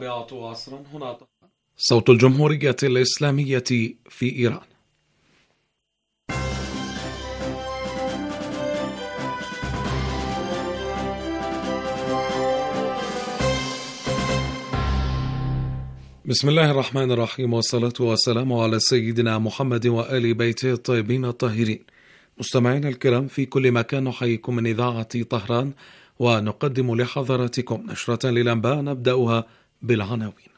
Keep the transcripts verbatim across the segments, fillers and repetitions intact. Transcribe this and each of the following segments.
الرابعة عصرا هنا صوت الجمهورية الإسلامية في إيران. بسم الله الرحمن الرحيم، والصلاة والسلام على سيدنا محمد وآل بيته الطيبين الطاهرين. مستمعينا الكرام في كل مكان، نحييكم من إذاعة طهران ونقدم لحضراتكم نشرة للأنباء نبدأها بالعناوين.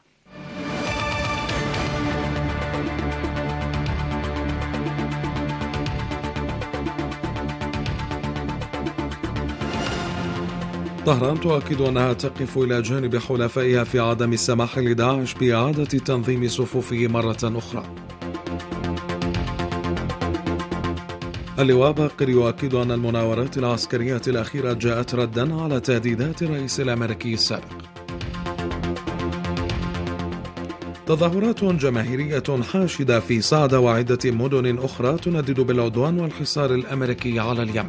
طهران تؤكد أنها تقف إلى جانب حلفائها في عدم السماح لداعش بإعادة تنظيم صفوفه مرة أخرى. اللواء باقر يؤكد أن المناورات العسكرية الأخيرة جاءت ردا على تهديدات الرئيس الأمريكي السابق. تظاهرات جماهيرية حاشدة في صعدة وعدة مدن أخرى تندد بالعدوان والحصار الأمريكي على اليمن.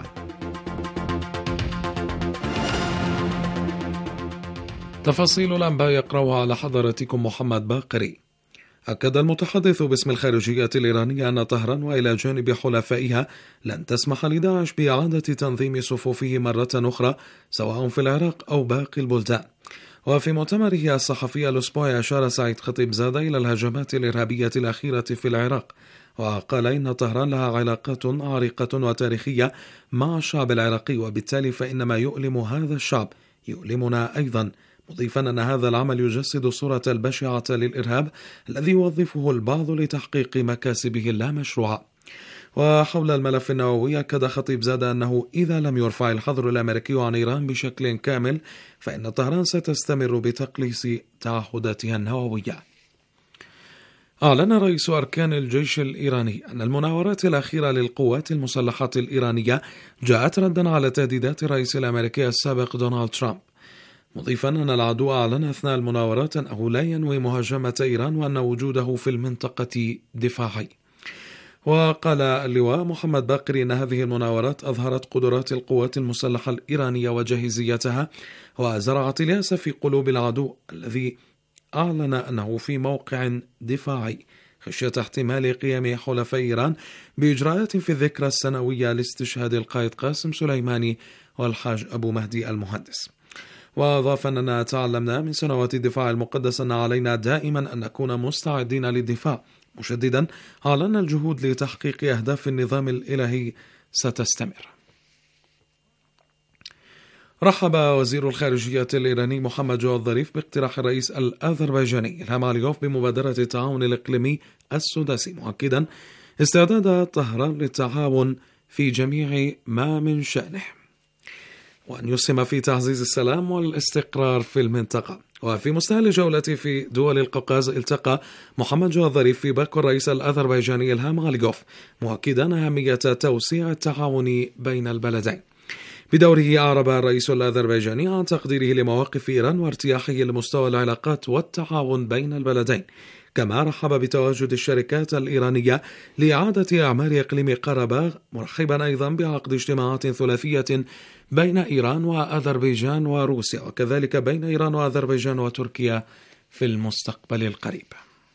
تفاصيل الأنباء يقرأها على حضراتكم محمد باقري. أكد المتحدث باسم الخارجية الإيرانية أن طهران وإلى جانب حلفائها لن تسمح لداعش بإعادة تنظيم صفوفه مرة أخرى سواء في العراق أو باقي البلدان. وفي مؤتمره الصحفي الأسبوعي أشار سعيد خطيبزادة إلى الهجمات الإرهابية الأخيرة في العراق، وقال إن طهران لها علاقات عريقة وتاريخية مع الشعب العراقي، وبالتالي فإن ما يؤلم هذا الشعب يؤلمنا أيضا، مضيفا أن هذا العمل يجسد الصورة البشعة للإرهاب الذي يوظفه البعض لتحقيق مكاسبه اللامشروعة. وحول الملف النووي أكد خطيبزادة أنه إذا لم يرفع الحظر الأمريكي عن إيران بشكل كامل فإن طهران ستستمر بتقليص تعهداتها النووية. أعلن رئيس أركان الجيش الإيراني أن المناورات الأخيرة للقوات المسلحة الإيرانية جاءت ردا على تهديدات الرئيس الأمريكي السابق دونالد ترامب، مضيفا أن العدو أعلن أثناء المناورات أنه لا ينوي مهاجمة إيران وأن وجوده في المنطقة دفاعي. وقال اللواء محمد باقر إن هذه المناورات أظهرت قدرات القوات المسلحة الإيرانية وجاهزيتها، وزرعت اليأس في قلوب العدو الذي أعلن أنه في موقع دفاعي خشية احتمال قيام حلفاء إيران بإجراءات في الذكرى السنوية لاستشهاد القائد قاسم سليماني والحاج أبو مهدي المهندس. وأضاف أننا تعلمنا من سنوات الدفاع المقدس أن علينا دائما أن نكون مستعدين للدفاع، مشددا على أن الجهود لتحقيق أهداف النظام الإلهي ستستمر. رحب وزير الخارجية الإيراني محمد جواد ظريف باقتراح الرئيس الأذربيجاني إلهام عليوف بمبادرة التعاون الإقليمي السداسي، مؤكدا استعداد طهران للتعاون في جميع ما من شأنه وأن يسهم في تعزيز السلام والاستقرار في المنطقة. وفي مستهل جولته في دول القوقاز التقى محمد جواد ظريف في باكو الرئيس الأذربيجاني إلهام عليوف، مؤكدا أهمية توسيع التعاون بين البلدين. بدوره أعرب الرئيس الأذربيجاني عن تقديره لمواقف إيران وارتياحه لمستوى العلاقات والتعاون بين البلدين، كما رحب بتواجد الشركات الإيرانية لإعادة إعمار إقليم قرباغ، مرحبا أيضا بعقد اجتماعات ثلاثية بين إيران وأذربيجان وروسيا، وكذلك بين إيران وأذربيجان وتركيا في المستقبل القريب.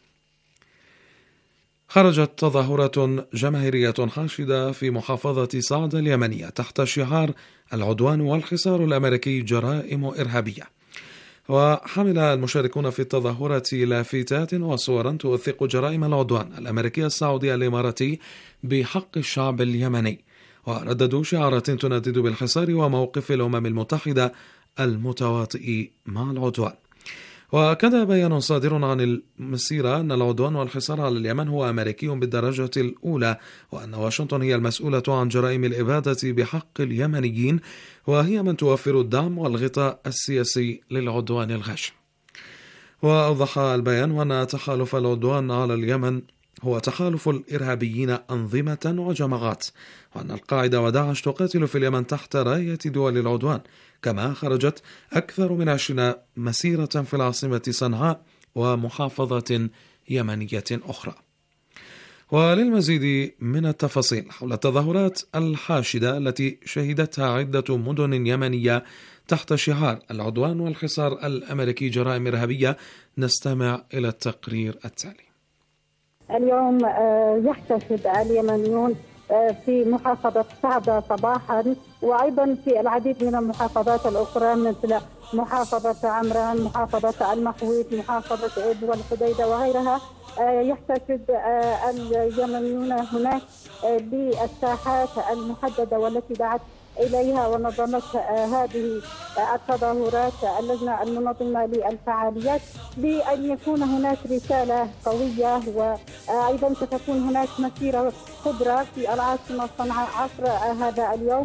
خرجت تظاهرة جماهيرية حاشدة في محافظة صعدة اليمنية تحت شعار العدوان والحصار الأمريكي جرائم إرهابية، وحمل المشاركون في التظاهرة لافتات وصورا توثق جرائم العدوان الأمريكي السعودي الإماراتي بحق الشعب اليمني، ورددوا شعارات تندد بالحصار وموقف الأمم المتحدة المتواطئ مع العدوان. وأكد بيان صادر عن المسيرة أن العدوان والحصار على اليمن هو أمريكي بالدرجة الأولى، وأن واشنطن هي المسؤولة عن جرائم الإبادة بحق اليمنيين، وهي من توفر الدعم والغطاء السياسي للعدوان الغاشم. وأوضح البيان أن تحالف العدوان على اليمن هو تحالف الإرهابيين أنظمة وجماعات، وأن القاعدة وداعش تقاتل في اليمن تحت راية دول العدوان، كما خرجت أكثر من عشرين مسيرة في العاصمة صنعاء ومحافظة يمنية أخرى. وللمزيد من التفاصيل حول التظاهرات الحاشدة التي شهدتها عدة مدن يمنية تحت شعار العدوان والحصار الأمريكي جرائم إرهابية. نستمع إلى التقرير التالي. اليوم يحتشد اليمنيون في محافظة صعدة صباحا، وأيضا في العديد من المحافظات الأخرى مثل محافظة عمران، محافظة المخويت، محافظة إب والحديدة وغيرها. يحتشد اليمنيون هناك بالساحات المحددة والتي دعت إليها ونظمت هذه التظاهرات اللجنة المنظمة للفعاليات، بأن يكون هناك رسالة قوية، وأيضا ستكون هناك مسيرة كبرى في العاصمة صنعاء عصر هذا اليوم،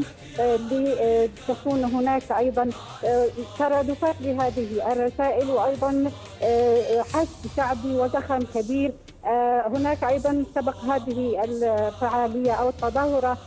لتكون هناك أيضا ترادفات لهذه الرسائل، وأيضا حشد شعبي وزخم كبير. هناك أيضا سبق هذه الفعالية أو التظاهرة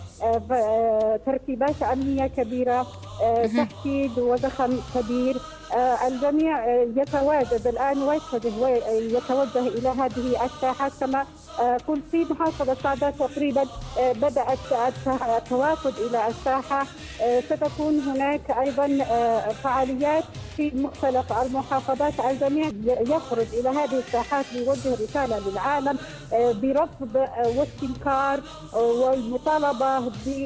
ترتيبات أمنية كبيرة، تحشيد وزخم كبير. الجميع يتواجد الآن ويتوجه إلى هذه الساحات. كما قلت في محافظة صعدة تقريبا بدأت التوافد إلى الساحة. ستكون هناك أيضا فعاليات في مختلف المحافظات. الجميع يخرج إلى هذه الساحات ليوجه رسالة للعالم برفض واستنكار والمطالبة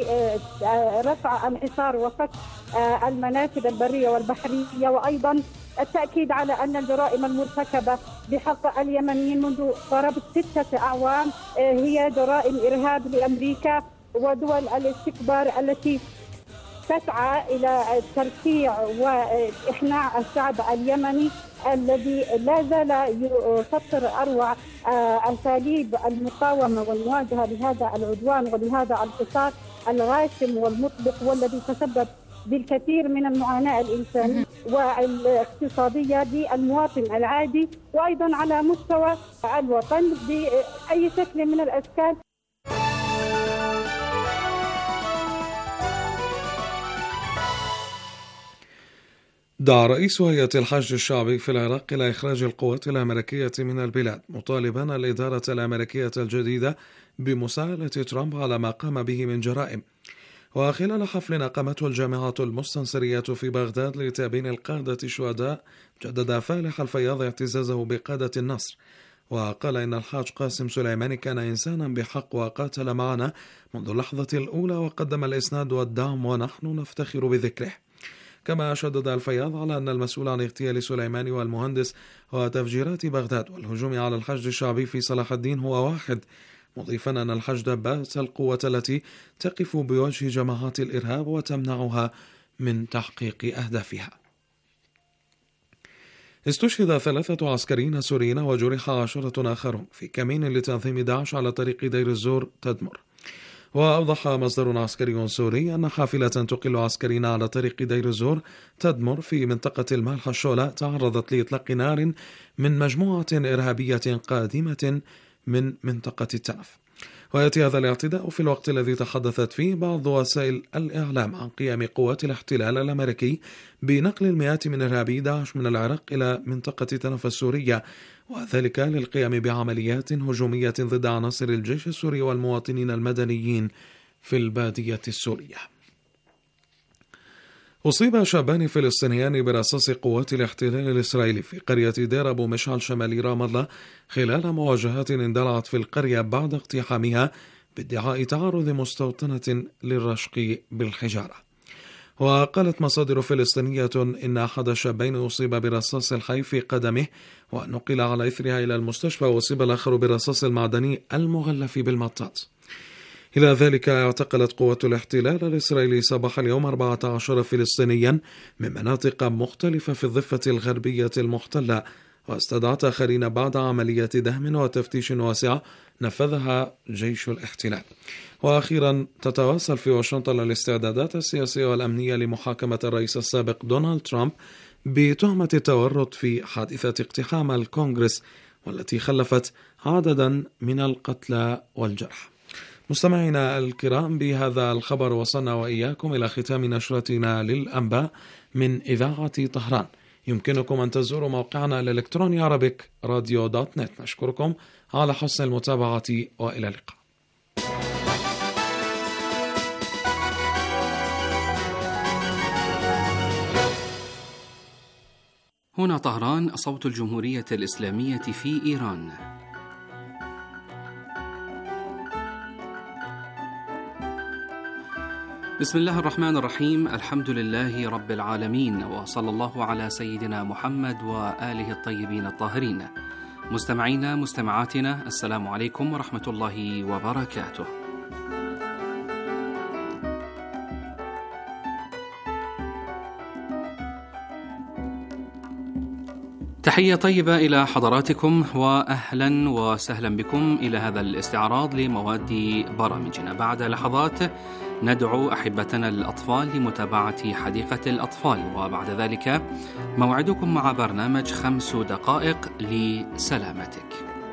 برفع الحصار وفك المنافذ البرية والبحرية، وأيضا التأكيد على أن الجرائم المرتكبة بحق اليمنيين منذ قرابة ستة أعوام هي جرائم إرهاب لأمريكا ودول الاستكبار التي تسعى إلى تركيع وإحناء الشعب اليمني الذي لا زال يسطر أروع أساليب المقاومة والمواجهة لهذا العدوان ولهذا الحصار الغاشم والمطبق، والذي تسبب بالكثير من المعاناة الإنسانية والاقتصادية للمواطن العادي، وأيضا على مستوى الوطن بأي شكل من الأشكال. دعا رئيس هيئة الحشد الشعبي في العراق إلى إخراج القوات الأمريكية من البلاد، مطالبا الإدارة الأمريكية الجديدة بمساءلة ترامب على ما قام به من جرائم. وخلال حفل أقامته الجامعة المستنصرية في بغداد لتأبين القادة الشهداء، جدد فالح الفياض اعتزازه بقادة النصر، وقال إن الحاج قاسم سليماني كان إنسانا بحق وقاتل معنا منذ اللحظة الأولى وقدم الإسناد والدعم ونحن نفتخر بذكره. كما شدد الفياض على أن المسؤول عن اغتيال سليماني والمهندس وتفجيرات بغداد والهجوم على الحشد الشعبي في صلاح الدين هو واحد، مضيفا أن الحشد بات القوة التي تقف بوجه جماعات الإرهاب وتمنعها من تحقيق أهدافها. استشهد ثلاثة عسكريين سوريين وجرح عشرة آخرون في كمين لتنظيم داعش على طريق دير الزور تدمر. وأوضح مصدر عسكري سوري أن حافلة تقل عسكريين على طريق دير الزور تدمر في منطقة المالحة الشولة تعرضت لإطلاق نار من مجموعة إرهابية قادمة من منطقة التنف. ويأتي هذا الاعتداء في الوقت الذي تحدثت فيه بعض وسائل الإعلام عن قيام قوات الاحتلال الأمريكي بنقل المئات من إرهابي داعش من العراق إلى منطقة تنف السورية، وذلك للقيام بعمليات هجومية ضد عناصر الجيش السوري والمواطنين المدنيين في البادية السورية. أصيب شابان فلسطينيان برصاص قوات الاحتلال الإسرائيلي في قرية دير أبو مشعل شمال رام الله خلال مواجهات اندلعت في القرية بعد اقتحامها بادعاء تعرض مستوطنة للرشق بالحجارة. وقالت مصادر فلسطينية إن أحد الشابين أصيب برصاص الحي في قدمه ونقل على إثرها إلى المستشفى، وأصيب الآخر بالرصاص المعدني المغلف بالمطاط. إلى ذلك اعتقلت قوات الاحتلال الإسرائيلي صباح اليوم أربعة عشر فلسطينيا من مناطق مختلفة في الضفة الغربية المحتلة، واستدعت آخرين بعد عملية دهم وتفتيش واسعة نفذها جيش الاحتلال. وأخيرا تتواصل في واشنطن الاستعدادات السياسية والأمنية لمحاكمة الرئيس السابق دونالد ترامب بتهمة التورط في حادثة اقتحام الكونغرس والتي خلفت عددا من القتلى والجرحى. مستمعينا الكرام، بهذا الخبر وصلنا وإياكم إلى ختام نشرتنا للأنباء من إذاعة طهران. يمكنكم أن تزوروا موقعنا الإلكتروني عربيك راديو دوت نت. نشكركم على حسن المتابعة وإلى اللقاء. هنا طهران، صوت الجمهورية الإسلامية في إيران. بسم الله الرحمن الرحيم، الحمد لله رب العالمين، وصلى الله على سيدنا محمد وآله الطيبين الطاهرين. مستمعينا مستمعاتنا، السلام عليكم ورحمة الله وبركاته. تحية طيبة إلى حضراتكم، وأهلا وسهلا بكم إلى هذا الاستعراض لمواد برامجنا. بعد لحظات ندعو أحبتنا الأطفال لمتابعة حديقة الأطفال، وبعد ذلك موعدكم مع برنامج خمس دقائق لسلامتك.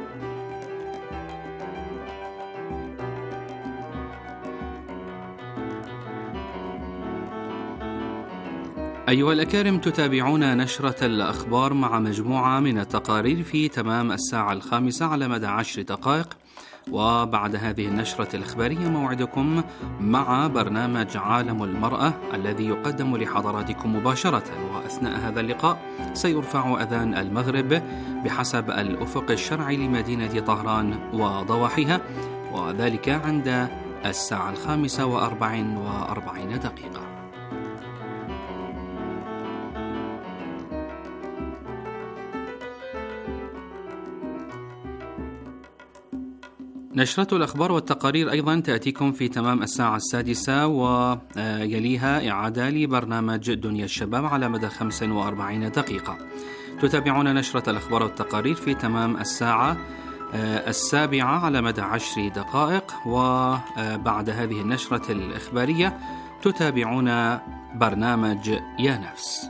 أيها الأكارم، تتابعون نشرة الأخبار مع مجموعة من التقارير في تمام الساعة الخامسة على مدى عشر دقائق، وبعد هذه النشرة الإخبارية موعدكم مع برنامج عالم المرأة الذي يقدم لحضراتكم مباشرة. وأثناء هذا اللقاء سيرفع أذان المغرب بحسب الأفق الشرعي لمدينة طهران وضواحيها، وذلك عند الساعة الخامسة وأربع وأربعين دقيقة. نشرة الأخبار والتقارير أيضا تأتيكم في تمام الساعة السادسة، ويليها إعادة لبرنامج دنيا الشباب على مدى خمس وأربعين دقيقة. تتابعون نشرة الأخبار والتقارير في تمام الساعة السابعة على مدى عشر دقائق، وبعد هذه النشرة الإخبارية تتابعون برنامج يا نفس.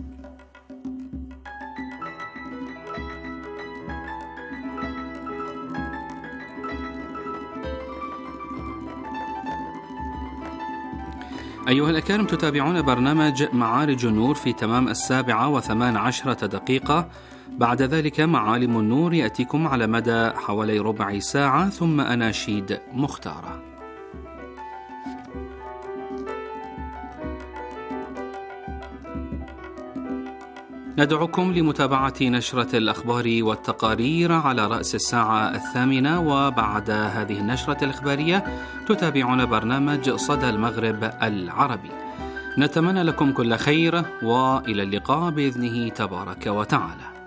أيها الأكارم، تتابعون برنامج معارج النور في تمام السابعة وثمان عشرة دقيقة. بعد ذلك معالم النور يأتيكم على مدى حوالي ربع ساعة، ثم أناشيد مختارة. ندعوكم لمتابعة نشرة الأخبار والتقارير على رأس الساعة الثامنة، وبعد هذه النشرة الإخبارية تتابعون برنامج صدى المغرب العربي. نتمنى لكم كل خير، وإلى اللقاء بإذنه تبارك وتعالى.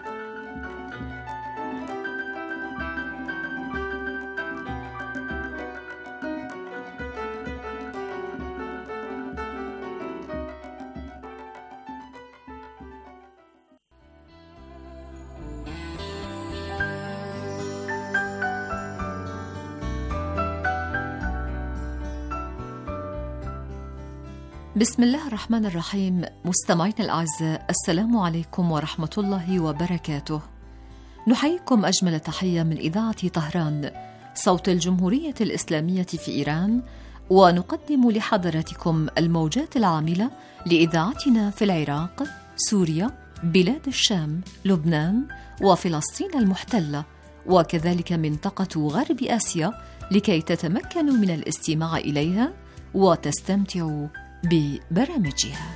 بسم الله الرحمن الرحيم. مستمعينا الأعزاء، السلام عليكم ورحمة الله وبركاته. نحييكم أجمل تحية من إذاعة طهران، صوت الجمهورية الإسلامية في إيران، ونقدم لحضراتكم الموجات العاملة لإذاعتنا في العراق، سوريا، بلاد الشام، لبنان، وفلسطين المحتلة، وكذلك منطقة غرب آسيا، لكي تتمكنوا من الاستماع إليها وتستمتعوا ببرامجها.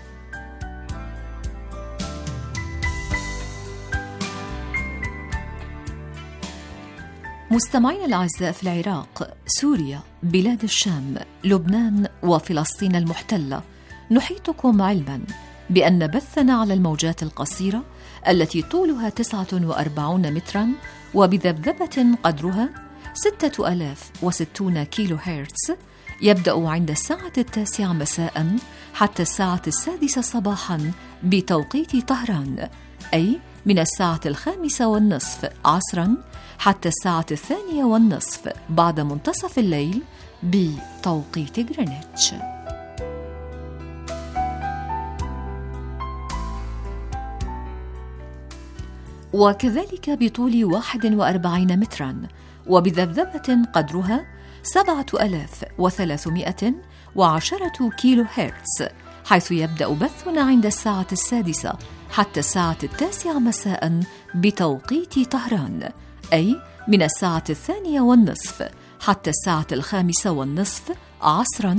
مستمعينا الأعزاء، في العراق، سوريا، بلاد الشام، لبنان، وفلسطين المحتلة، نحيطكم علما بأن بثنا على الموجات القصيرة التي طولها تسعة وأربعين مترا وبذبذبة قدرها ستة آلاف وستون كيلو هرتز، يبدأ عند الساعة التاسعة مساء حتى الساعة السادسة صباحا بتوقيت طهران، أي من الساعة الخامسة والنصف عصرا حتى الساعة الثانية والنصف بعد منتصف الليل بتوقيت غرينتش. وكذلك بطول واحد وأربعين مترا وبذبذبة قدرها سبعة آلاف وثلاثمائة وعشرة كيلو هرتز، حيث يبدأ بثنا عند الساعة السادسة حتى الساعة التاسعة مساء بتوقيت طهران، أي من الساعة الثانية والنصف حتى الساعة الخامسة والنصف عصرا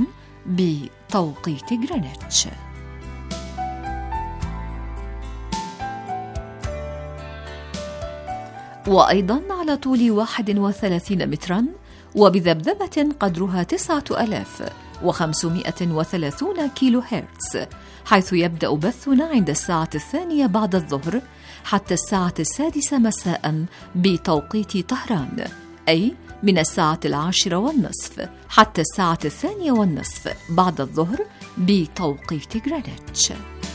بتوقيت غرينتش. وأيضا على طول واحد وثلاثين مترا وبذبذبة قدرها تسعة آلاف وخمسمائة وثلاثون كيلو هرتز، حيث يبدأ بثنا عند الساعة الثانية بعد الظهر حتى الساعة السادسة مساء بتوقيت طهران، أي من الساعة العاشرة والنصف حتى الساعة الثانية والنصف بعد الظهر بتوقيت غرينتش.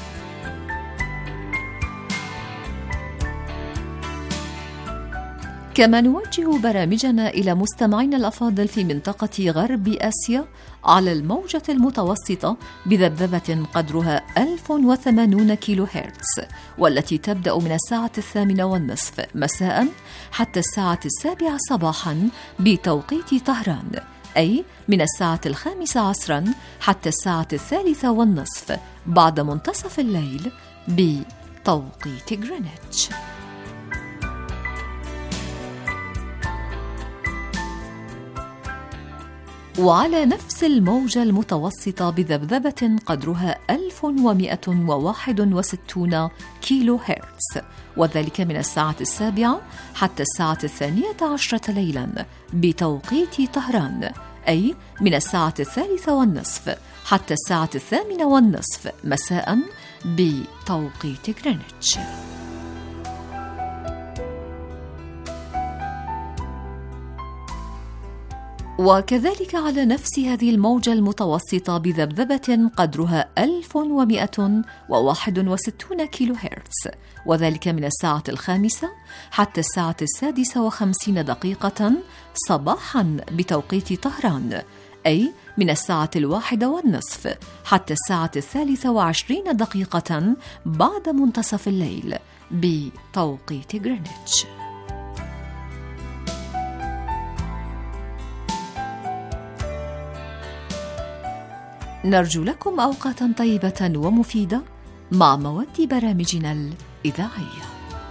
كما نوجه برامجنا إلى مستمعينا الأفاضل في منطقة غرب آسيا على الموجة المتوسطة بذبذبة قدرها ألف وثمانين كيلو هرتز، والتي تبدأ من الساعة الثامنة والنصف مساء حتى الساعة السابعة صباحا بتوقيت طهران، أي من الساعة الخامسة عصرا حتى الساعة الثالثة والنصف بعد منتصف الليل بتوقيت غرينتش. وعلى نفس الموجة المتوسطة بذبذبة قدرها ألف ومائة وواحد وستين كيلو هرتز، وذلك من الساعة السابعة حتى الساعة الثانية عشرة ليلا بتوقيت طهران، أي من الساعة الثالثة والنصف حتى الساعة الثامنة والنصف مساء بتوقيت غرينتش. وكذلك على نفس هذه الموجة المتوسطة بذبذبة قدرها ألف ومائة وواحد وستين كيلو هرتز، وذلك من الساعة الخامسة حتى الساعة السادسة وخمسين دقيقة صباحا بتوقيت طهران، أي من الساعة الواحدة والنصف حتى الساعة الثالثة وعشرين دقيقة بعد منتصف الليل بتوقيت غرينتش. نرجو لكم أوقاتا طيبة ومفيدة مع مواد برامجنا الإذاعية.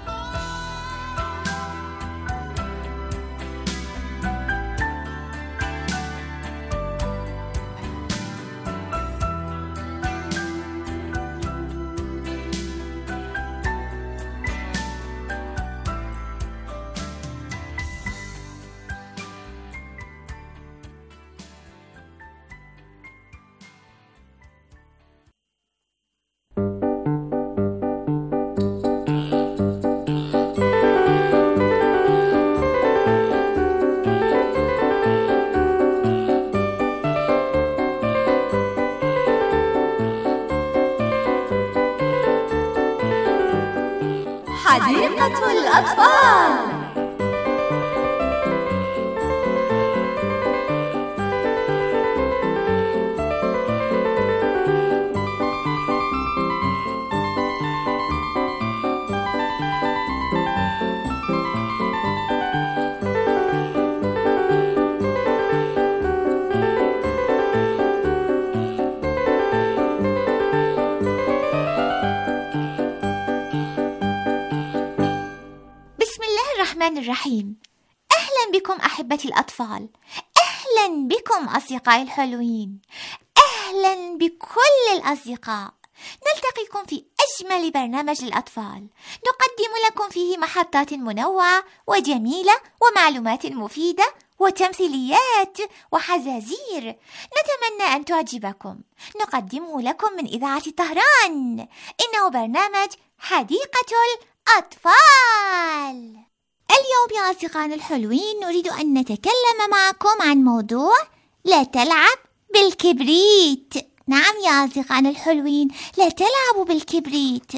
حديقة الأطفال. الرحيم. أهلا بكم أحبتي الأطفال، أهلا بكم أصدقائي الحلوين، أهلا بكل الأصدقاء. نلتقيكم في أجمل برنامج للأطفال، نقدم لكم فيه محطات منوعة وجميلة ومعلومات مفيدة وتمثيليات وحزازير نتمنى أن تعجبكم. نقدمه لكم من إذاعة طهران، إنه برنامج حديقة الأطفال. اليوم يا أصدقائنا الحلوين نريد أن نتكلم معكم عن موضوع لا تلعب بالكبريت. نعم يا أصدقائنا الحلوين، لا تلعبوا بالكبريت.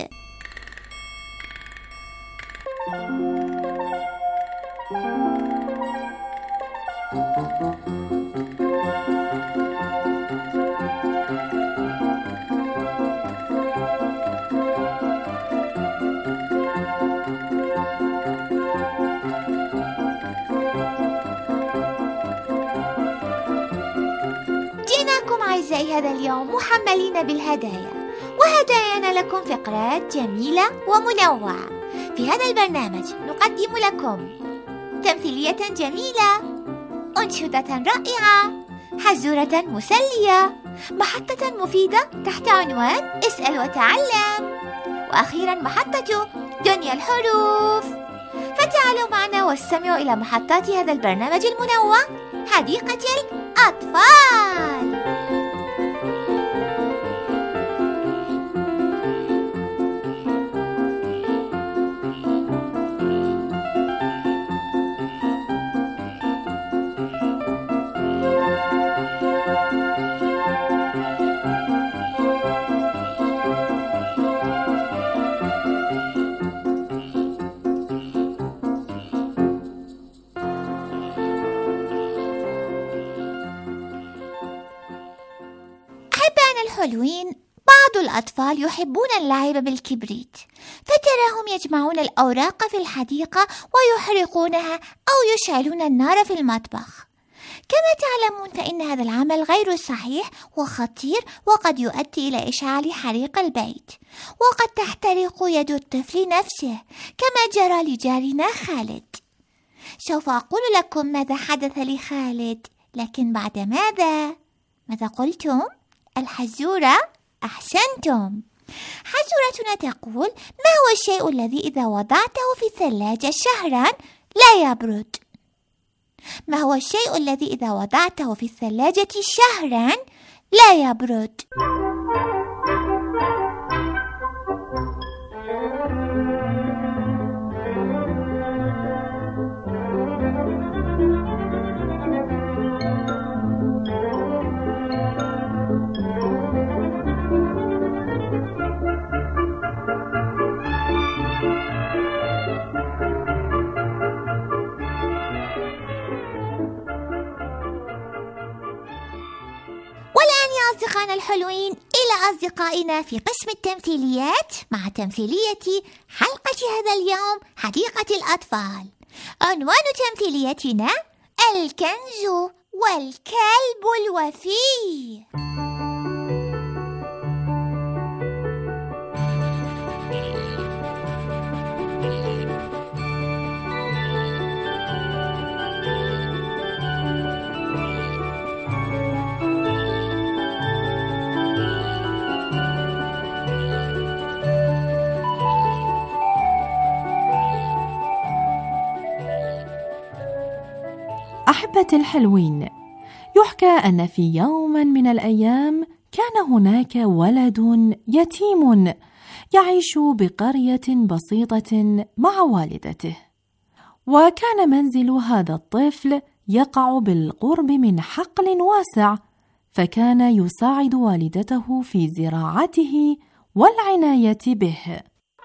أعزائي هذا اليوم محملين بالهدايا، وهدايانا لكم فقرات جميلة ومنوعة. في هذا البرنامج نقدم لكم تمثيلية جميلة، أنشودة رائعة، حزورة مسلية، محطة مفيدة تحت عنوان اسأل وتعلم، وأخيرا محطة دنيا الحروف. فتعالوا معنا واستمعوا إلى محطات هذا البرنامج المنوع حديقة الأطفال. الحلوين، بعض الأطفال يحبون اللعب بالكبريت، فتراهم يجمعون الأوراق في الحديقة ويحرقونها أو يشعلون النار في المطبخ. كما تعلمون فإن هذا العمل غير صحيح وخطير، وقد يؤدي إلى إشعال حريق البيت، وقد تحترق يد الطفل نفسه كما جرى لجارنا خالد. سوف أقول لكم ماذا حدث لخالد، لكن بعد ماذا؟ ماذا قلتم؟ الحزورة؟ أحسنتم. حزورتنا تقول: ما هو الشيء الذي إذا وضعته في الثلاجة شهرا لا يبرد؟ ما هو الشيء الذي إذا وضعته في الثلاجة شهرا لا يبرد؟ أصدقائنا الحلوين، إلى أصدقائنا في قسم التمثيليات مع تمثيلية حلقة هذا اليوم حديقة الأطفال. عنوان تمثيليتنا: الكنز والكلب الوفي. أحبتي الحلوين، يحكى أن في يوم من الأيام كان هناك ولد يتيم يعيش بقرية بسيطة مع والدته، وكان منزل هذا الطفل يقع بالقرب من حقل واسع، فكان يساعد والدته في زراعته والعناية به.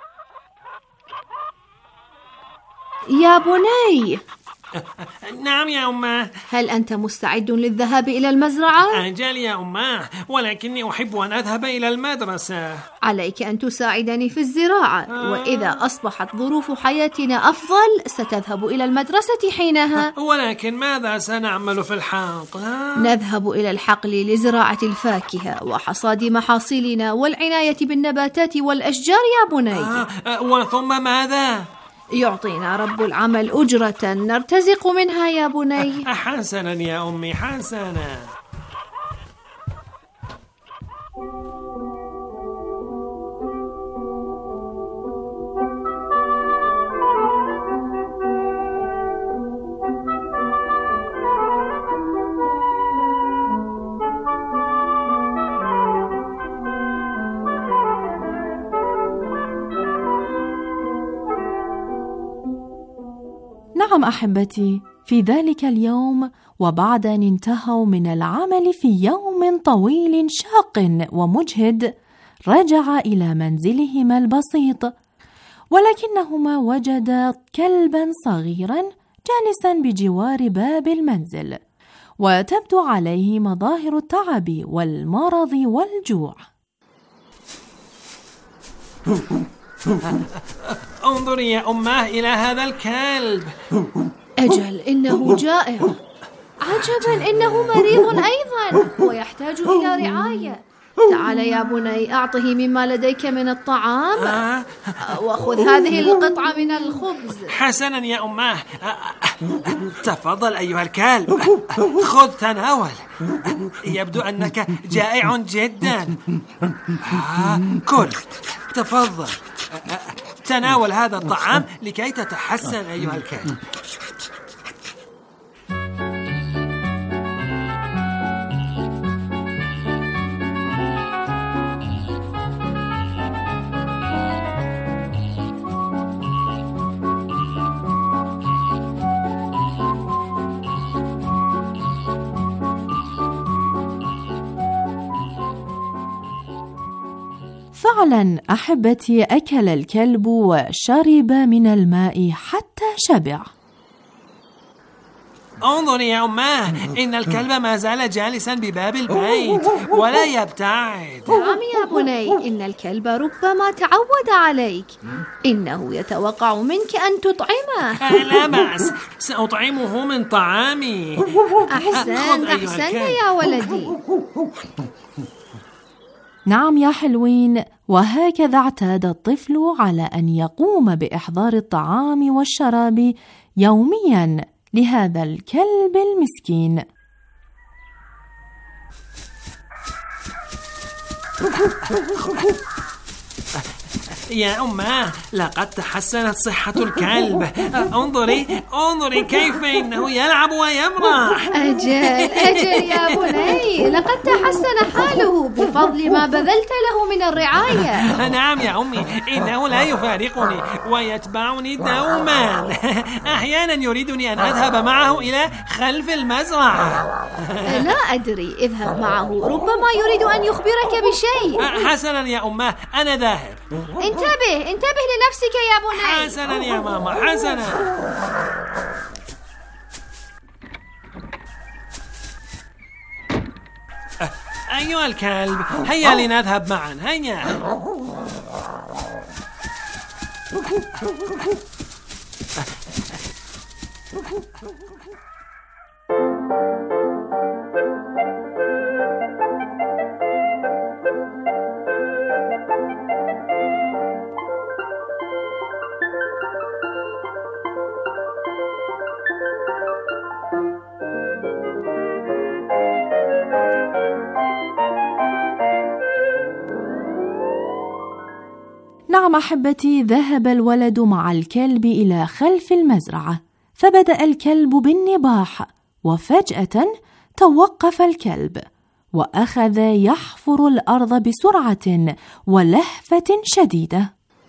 يا بني. نعم يا أماه. هل أنت مستعد للذهاب إلى المزرعة؟ أجل يا أماه، ولكني أحب أن أذهب إلى المدرسة. عليك أن تساعدني في الزراعة، آه. وإذا أصبحت ظروف حياتنا أفضل ستذهب إلى المدرسة حينها. ولكن ماذا سنعمل في الحقل؟ آه. نذهب إلى الحقل لزراعة الفاكهة وحصاد محاصيلنا والعناية بالنباتات والأشجار يا بني. آه. آه. وثم ماذا؟ يعطينا رب العمل أجرة نرتزق منها يا بني. حسنا يا أمي، حسنا. نعم أحبتي، في ذلك اليوم وبعد أن انتهوا من العمل في يوم طويل شاق ومجهد، رجع إلى منزلهما البسيط، ولكنهما وجدا كلبا صغيرا جالسا بجوار باب المنزل، وتبدو عليه مظاهر التعب والمرض والجوع. انظري يا أماه إلى هذا الكلب. أجل، إنه جائع. عجبا، إنه مريض أيضا ويحتاج إلى رعاية. تعال يا بني، أعطه مما لديك من الطعام آه. وأخذ هذه القطعة من الخبز. حسنا يا أماه. تفضل أيها الكلب، خذ تناول. يبدو أنك جائع جدا. كل، تفضل. تناول هذا الطعام لكي تتحسن أيها الكلب. فعلا أحبتي، أكل الكلب وشرب من الماء حتى شبع. انظري يا أماه، إن الكلب ما زال جالسا بباب البيت ولا يبتعد. نعم يا بني، إن الكلب ربما تعود عليك. إنه يتوقع منك أن تطعمه. لا بأس، سأطعمه من طعامي. أحسنت أحسنت يا ولدي. نعم يا حلوين، وهكذا اعتاد الطفل على أن يقوم بإحضار الطعام والشراب يومياً لهذا الكلب المسكين. يا أماه، لقد تحسنت صحة الكلب. انظري انظري كيف إنه يلعب ويمرح. أجل أجل يا بني، لقد تحسن حاله بفضل ما بذلت له من الرعاية. نعم يا أمي، إنه لا يفارقني ويتبعني دوما. أحيانا يريدني أن أذهب معه إلى خلف المزرعة. لا أدري، اذهب معه، ربما يريد أن يخبرك بشيء. حسنا يا أماه، أنا ذاهب. انتبه انتبه لنفسك يا بني. حسنا يا ماما، حسنا. أيها الكلب، هيا لنذهب معا، هيا. نعم أحبتي، ذهب الولد مع الكلب إلى خلف المزرعة، فبدأ الكلب بالنباح، وفجأة توقف الكلب وأخذ يحفر الأرض بسرعة ولهفة شديدة.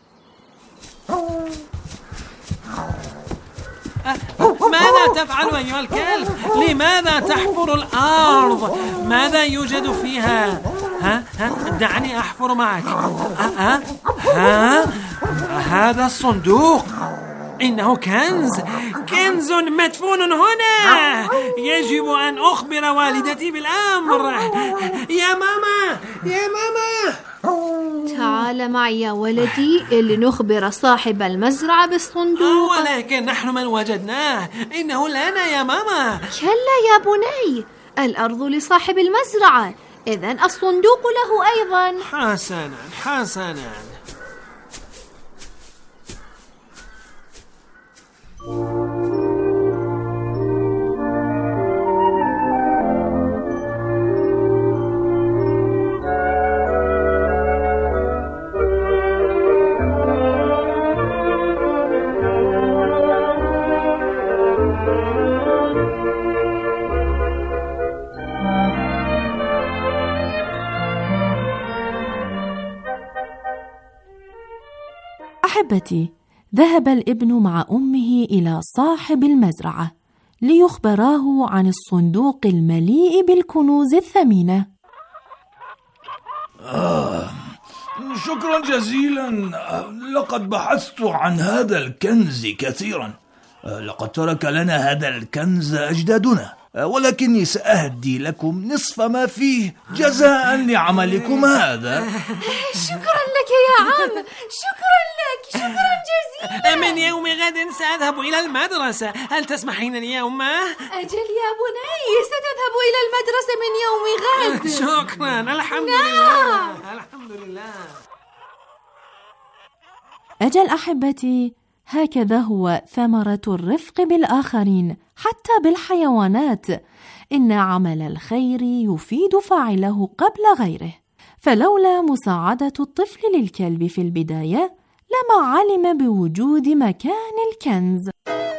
ماذا تفعل أيها الكلب؟ لماذا تحفر الأرض؟ ماذا يوجد فيها؟ ها ها دعني أحفر معك. ها ها هذا الصندوق، إنه كنز كنز مدفون هنا. يجب أن أخبر والدتي بالأمر. يا ماما يا ماما، تعال معي يا ولدي لنخبر صاحب المزرعة بالصندوق. ولكن نحن من وجدناه، إنه لنا يا ماما. كلا يا بني، الأرض لصاحب المزرعة، إذن الصندوق له أيضا. حسنا حسنا. أحبتي، ذهب الابن مع أمه إلى صاحب المزرعة ليخبراه عن الصندوق المليء بالكنوز الثمينة. آه، شكرا جزيلا، لقد بحثت عن هذا الكنز كثيرا. لقد ترك لنا هذا الكنز أجدادنا، ولكني سأهدي لكم نصف ما فيه جزاء لعملكم هذا. شكرا لك يا عم، شكرا لك، شكرا جزيلا. من يوم غد سأذهب إلى المدرسة، هل تسمحين لي يا أمه؟ أجل يا بني، ستذهب إلى المدرسة من يوم غد. شكرا، الحمد لله الحمد لله. أجل أحبتي، هكذا هو ثمرة الرفق بالآخرين حتى بالحيوانات. إن عمل الخير يفيد فاعله قبل غيره، فلولا مساعدة الطفل للكلب في البداية لما علم بوجود مكان الكنز.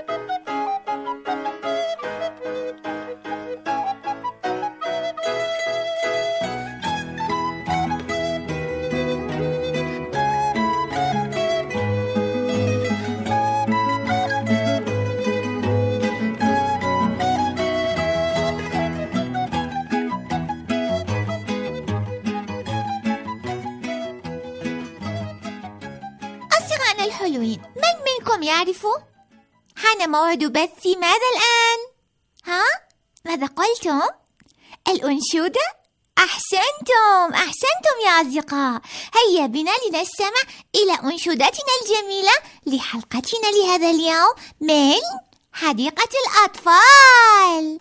الحلوين، من منكم يعرف؟ حان موعد بث ماذا الآن؟ ها؟ ماذا قلتم؟ الأنشودة؟ أحسنتم أحسنتم يا أصدقاء. هيا بنا لنستمع إلى أنشودتنا الجميلة لحلقتنا لهذا اليوم من حديقة الأطفال.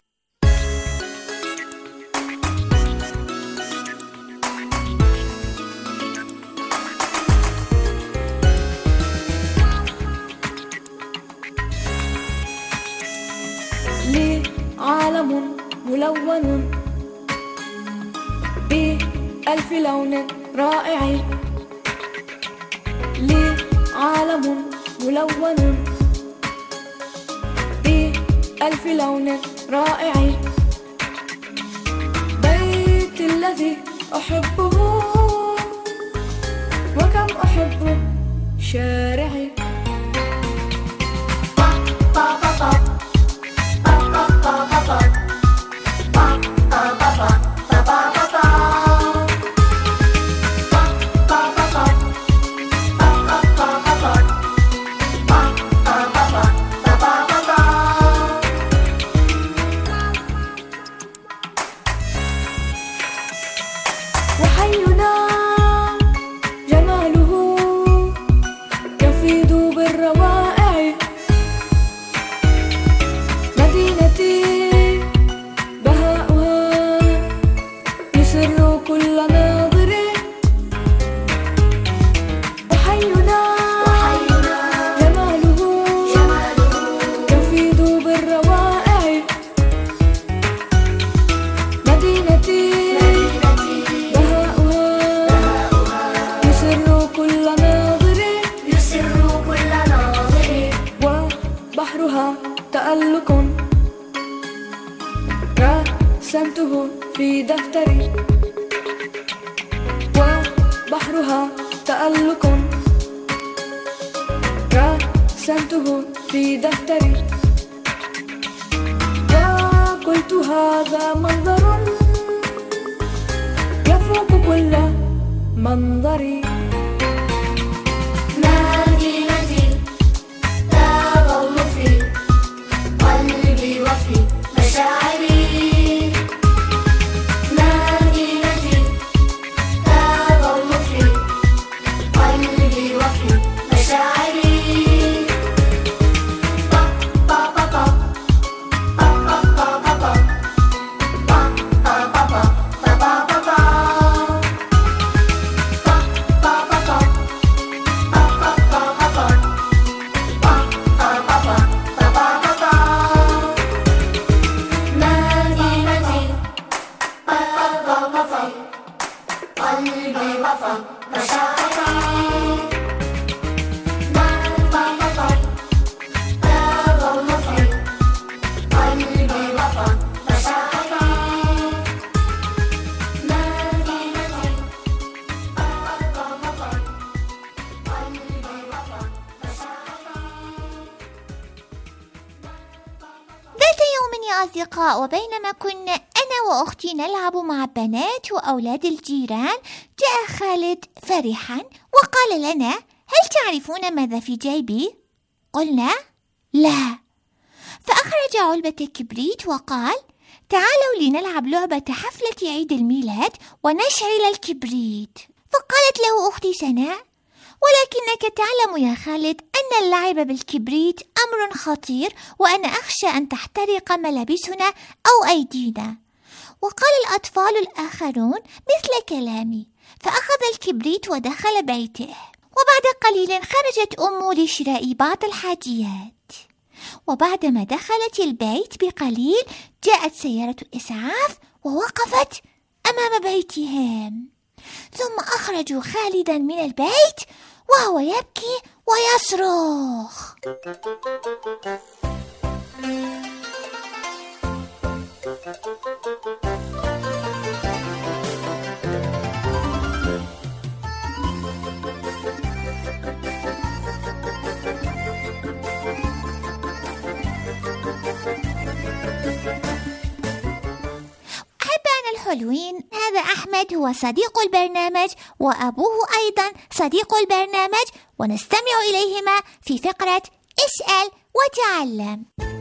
لي عالم ملون بألف لون رائع، لي عالم ملون بألف لون رائع، بيت الذي أحبه وكم أحب شارعي. وحينا جماله يفيض بالروائع، مدينتي بهاؤها يسر كل ناظر. وحينا جماله يفيض بالروائع، مدينتي تألق رسمته في دفتري، وبحرها تألق رسمته في دفتري، وقلت هذا منظر يفوق كل منظري. مدينتي تظل في قلبي وفي مشاعري، مدينتي تظل في قلبي وفي مشاعري. أصدقاء، وبينما كنا أنا وأختي نلعب مع بنات وأولاد الجيران، جاء خالد فرحا وقال لنا: هل تعرفون ماذا في جيبي؟ قلنا: لا. فأخرج علبة كبريت وقال: تعالوا لنلعب لعبة حفلة عيد الميلاد ونشعل الكبريت. فقالت له أختي سناء: ولكنك تعلم يا خالد أن اللعب بالكبريت أمر خطير، وأنا أخشى أن تحترق ملابسنا أو أيدينا. وقال الأطفال الآخرون مثل كلامي، فأخذ الكبريت ودخل بيته. وبعد قليل خرجت أمه لشراء بعض الحاجيات، وبعدما دخلت البيت بقليل جاءت سيارة إسعاف ووقفت أمام بيتهم، ثم أخرجوا خالدا من البيت وهو يبكي ويصرخ. الحلوين، هذا أحمد هو صديق البرنامج وأبوه أيضا صديق البرنامج، ونستمع إليهما في فقرة اسأل وتعلم.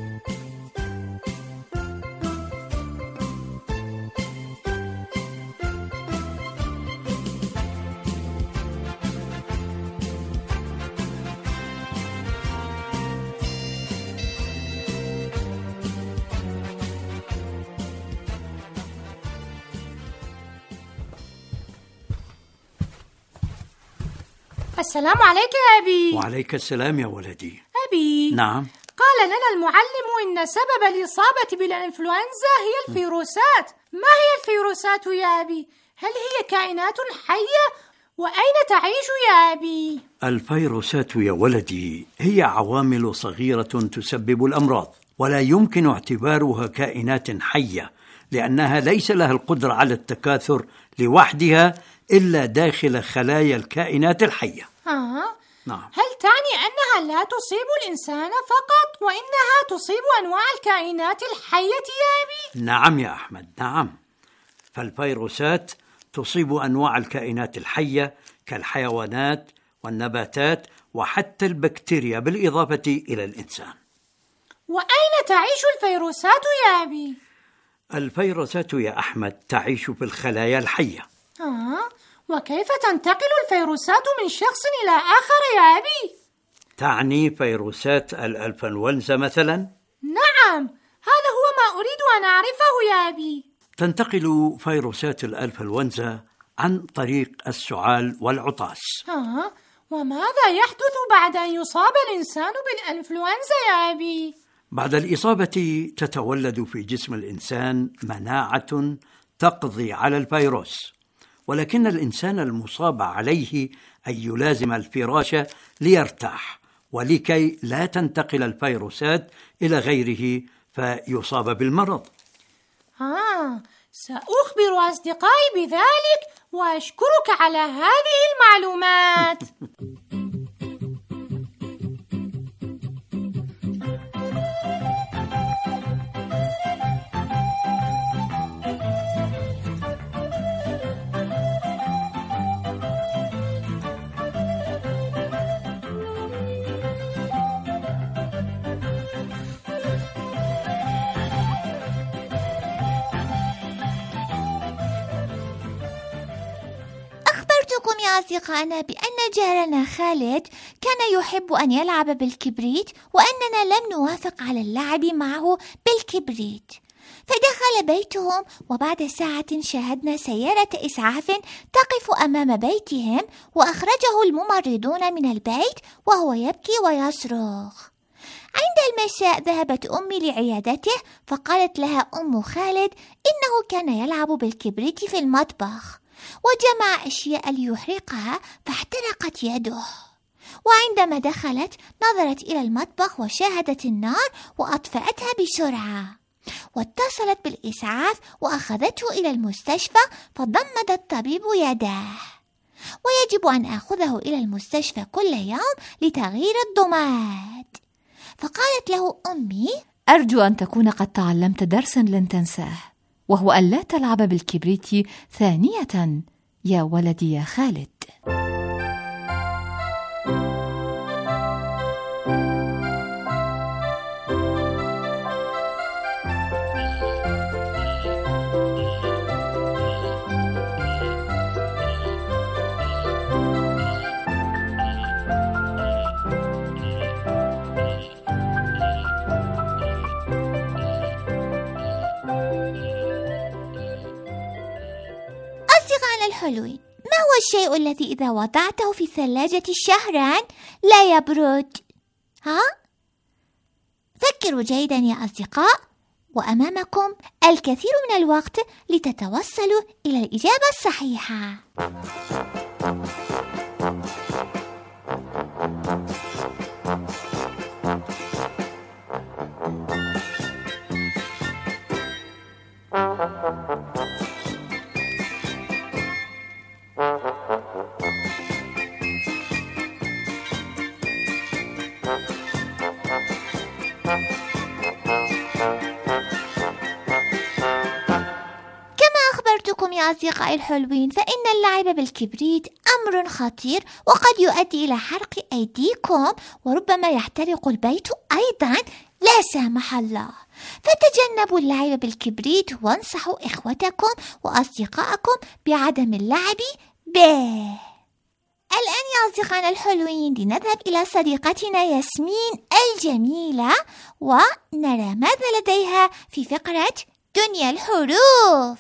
السلام عليك يا أبي. وعليك السلام يا ولدي. أبي، نعم. قال لنا المعلم إن سبب الإصابة بالإنفلونزا هي الفيروسات. ما هي الفيروسات يا أبي؟ هل هي كائنات حية؟ وأين تعيش يا أبي؟ الفيروسات يا ولدي هي عوامل صغيرة تسبب الأمراض، ولا يمكن اعتبارها كائنات حية، لأنها ليس لها القدرة على التكاثر لوحدها إلا داخل خلايا الكائنات الحية. آه. نعم. هل تعني أنها لا تصيب الإنسان فقط، وإنها تصيب أنواع الكائنات الحية يا أبي؟ نعم يا أحمد، نعم. فالفيروسات تصيب أنواع الكائنات الحية كالحيوانات والنباتات وحتى البكتيريا، بالإضافة إلى الإنسان. وأين تعيش الفيروسات يا أبي؟ الفيروسات يا أحمد تعيش في الخلايا الحية. آه. وكيف تنتقل الفيروسات من شخص إلى آخر يا أبي؟ تعني فيروسات الإنفلونزا مثلا؟ نعم، هذا هو ما أريد أن أعرفه يا أبي. تنتقل فيروسات الإنفلونزا عن طريق السعال والعطاس. آه. وماذا يحدث بعد أن يصاب الإنسان بالإنفلونزا يا أبي؟ بعد الإصابة تتولد في جسم الإنسان مناعة تقضي على الفيروس، ولكن الإنسان المصاب عليه أن يلازم الفراش ليرتاح، ولكي لا تنتقل الفيروسات إلى غيره فيصاب بالمرض. آه، سأخبر أصدقائي بذلك، وأشكرك على هذه المعلومات. يا أصدقائنا بأن جارنا خالد كان يحب أن يلعب بالكبريت، وأننا لم نوافق على اللعب معه بالكبريت، فدخل بيتهم، وبعد ساعة شاهدنا سيارة إسعاف تقف أمام بيتهم، وأخرجه الممرضون من البيت وهو يبكي ويصرخ. عند المساء ذهبت أمي لعيادته، فقالت لها أم خالد إنه كان يلعب بالكبريت في المطبخ وجمع أشياء ليحرقها فاحترقت يده. وعندما دخلت نظرت إلى المطبخ وشاهدت النار وأطفأتها بسرعة، واتصلت بالإسعاف وأخذته إلى المستشفى، فضمد الطبيب يداه، ويجب أن أخذه إلى المستشفى كل يوم لتغيير الضماد. فقالت له أمي: أرجو أن تكون قد تعلمت درسا لن تنساه، وهو أن لا تلعب بالكبريت ثانية يا ولدي يا خالد. الحلوين، ما هو الشيء الذي إذا وضعته في الثلاجة شهرا لا يبرد؟ ها؟ فكروا جيدا يا أصدقاء، وأمامكم الكثير من الوقت لتتوصلوا إلى الإجابة الصحيحة. يا أصدقائي الحلوين، فإن اللعب بالكبريت أمر خطير وقد يؤدي إلى حرق أيديكم، وربما يحترق البيت أيضا لا سامح الله. فتجنبوا اللعب بالكبريت وانصحوا إخوتكم وأصدقائكم بعدم اللعب به. الآن يا أصدقائنا الحلوين لنذهب إلى صديقتنا ياسمين الجميلة ونرى ماذا لديها في فقرة دنيا الحروف.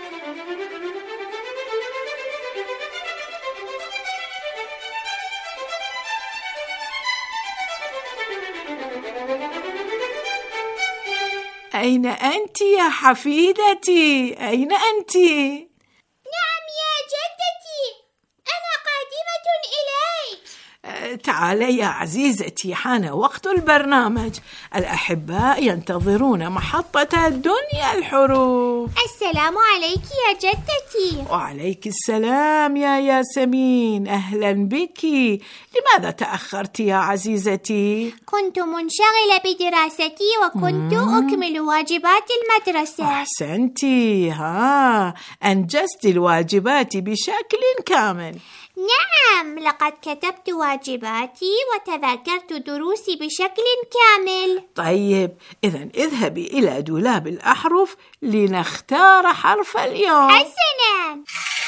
أين أنت يا حفيدتي؟ أين أنت؟ نعم يا جدتي، أنا قادمة إليك. تعالي يا عزيزتي، حان وقت البرنامج. الأحباء ينتظرون محطة دنيا الحروف. السلام عليك يا جدتي. وعليك السلام يا ياسمين، أهلا بك. لماذا تأخرت يا عزيزتي؟ كنت منشغلة بدراستي وكنت مم. أكمل واجبات المدرسة. أحسنتي، ها أنجزت الواجبات بشكل كامل. نعم، لقد كتبت واجباتي وتذاكرت دروسي بشكل كامل. طيب، إذن اذهبي إلى دولاب الأحرف لنختار حرف اليوم. حسناً.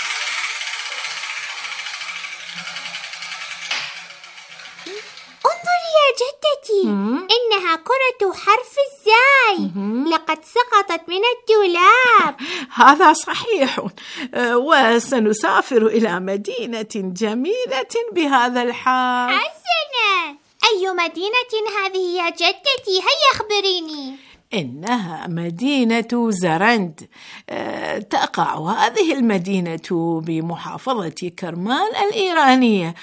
انظري يا جدتي، مم. إنها كرة حرف الزاي. مم. لقد سقطت من الدولاب. هذا صحيح، وسنسافر إلى مدينة جميلة بهذا الحال. حسنا، أي مدينة هذه يا جدتي؟ هيا أخبريني. إنها مدينة زرند. أه تقع هذه المدينة بمحافظة كرمان الإيرانية،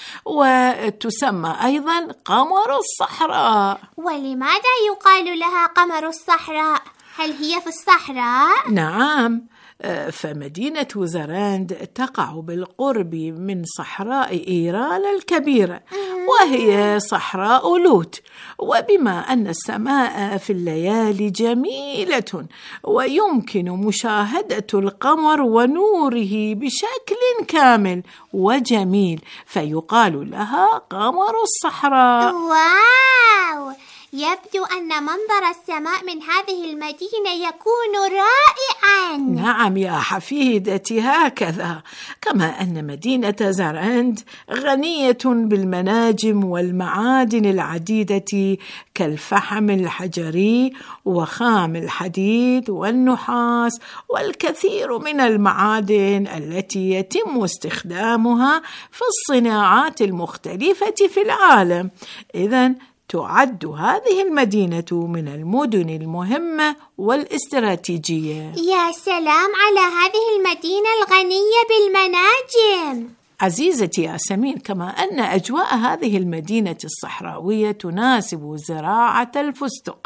وتسمى أيضا قمر الصحراء. ولماذا يقال لها قمر الصحراء؟ هل هي في الصحراء؟ نعم، فمدينة زرند تقع بالقرب من صحراء إيران الكبيرة، وهي صحراء لوط. وبما أن السماء في الليالي جميلة ويمكن مشاهدة القمر ونوره بشكل كامل وجميل، فيقال لها قمر الصحراء. واو! يبدو أن منظر السماء من هذه المدينة يكون رائعاً. نعم يا حفيدتي، هكذا. كما أن مدينة زرند غنية بالمناجم والمعادن العديدة كالفحم الحجري وخام الحديد والنحاس والكثير من المعادن التي يتم استخدامها في الصناعات المختلفة في العالم. إذن تعد هذه المدينة من المدن المهمة والاستراتيجية. يا سلام على هذه المدينة الغنية بالمناجم. عزيزتي ياسمين، كما أن أجواء هذه المدينة الصحراوية تناسب زراعة الفستق،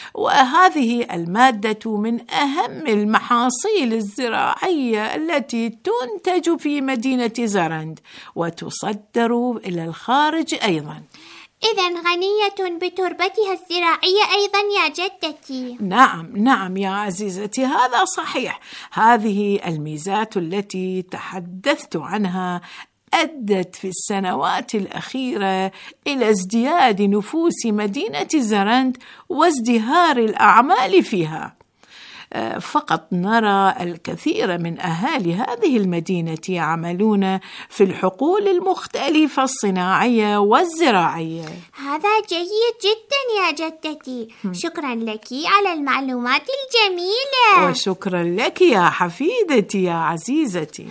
وهذه المادة من أهم المحاصيل الزراعية التي تنتج في مدينة زرند وتصدر إلى الخارج أيضاً. إذن غنية بتربتها الزراعية أيضا يا جدتي. نعم نعم يا عزيزتي، هذا صحيح. هذه الميزات التي تحدثت عنها أدت في السنوات الأخيرة إلى ازدياد نفوس مدينة زرند وازدهار الأعمال فيها. فقط نرى الكثير من أهالي هذه المدينة يعملون في الحقول المختلفة الصناعية والزراعية. هذا جيد جدا يا جدتي. شكرا لك على المعلومات الجميلة. وشكرا لك يا حفيدتي يا عزيزتي.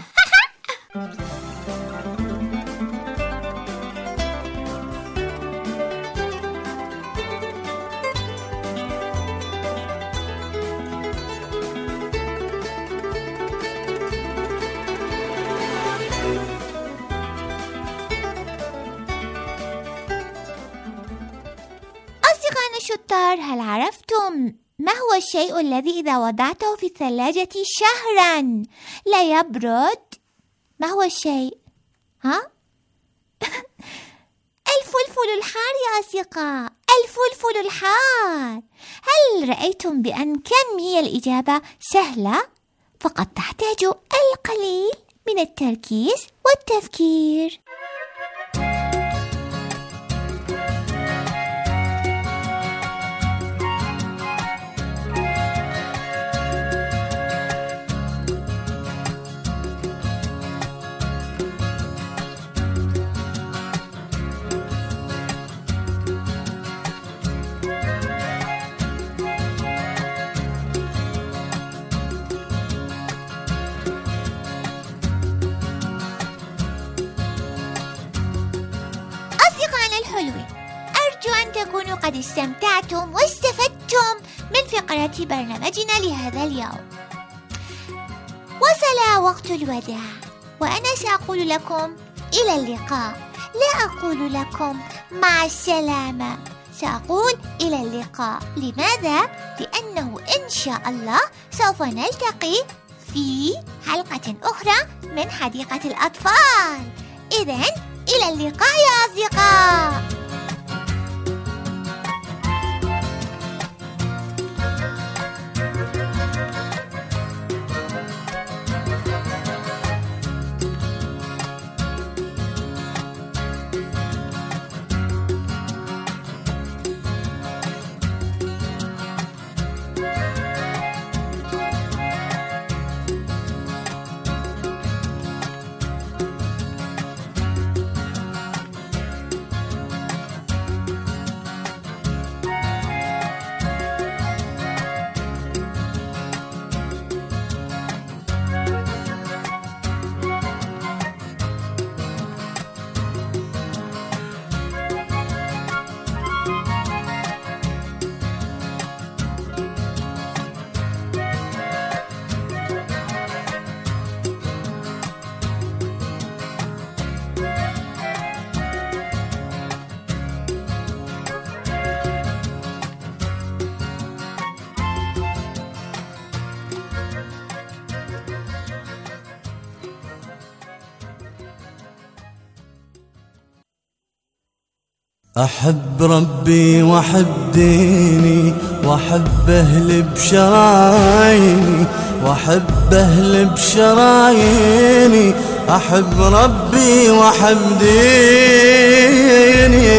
شطار، هل عرفتم ما هو الشيء الذي إذا وضعته في الثلاجة شهرا لا يبرد؟ ما هو الشيء؟ ها؟ الفلفل الحار يا أصدقاء، الفلفل الحار. هل رأيتم بأن كم هي الإجابة سهلة؟ فقد تحتاج القليل من التركيز والتفكير. أرجو أن تكونوا قد استمتعتم واستفدتم من فقرة برنامجنا لهذا اليوم. وصل وقت الوداع وأنا سأقول لكم إلى اللقاء، لا أقول لكم مع السلامة، سأقول إلى اللقاء. لماذا؟ لأنه إن شاء الله سوف نلتقي في حلقة أخرى من حديقة الأطفال. إذن إلى اللقاء يا أصدقاء. أحب ربي وأحب ديني وأحب أهلي بشراييني وأحب أهلي بشراييني أحب ربي وأحب ديني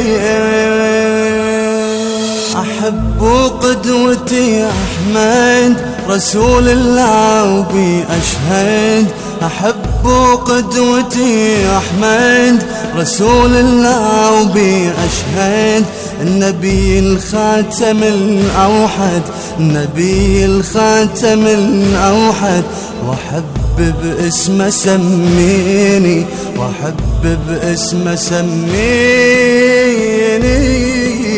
أحب قدوتي أحمد رسول الله وبي أشهد أحب قدوتي أحمد رسول الله وبي أشهد النبي الخاتم الأوحد النبي الخاتم الأوحد وأحب باسمه سميني وأحب باسمه سميني